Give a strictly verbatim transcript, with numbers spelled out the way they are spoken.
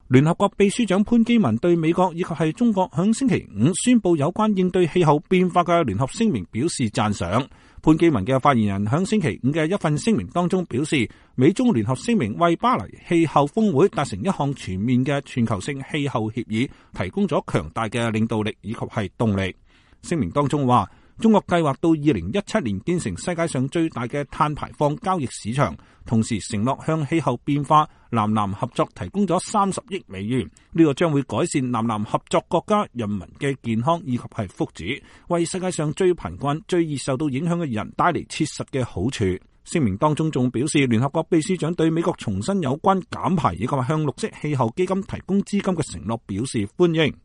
聯合國秘書長潘基文對美國以及係中國響星期五宣布有關應對氣候變化嘅聯合聲明表示讚賞。潘基文嘅發言人響星期五嘅一份聲明當中表示，美中聯合聲明為巴黎氣候峰會達成一項全面嘅全球性氣候協議提供咗強大嘅領導力以及係動力。聲明當中話，中國計劃到二零一七年建成世界上最大嘅碳排放交易市場，同時承諾向氣候變化南南合作提供咗三十億美元。呢個將會改善南南合作國家人民嘅健康以及係福祉，為世界上最貧困、最易受到影響嘅人帶嚟切實嘅好處。聲明當中仲表示，聯合國秘書長對美國重申有關減排以及向綠色氣候基金提供資金嘅承諾表示歡迎。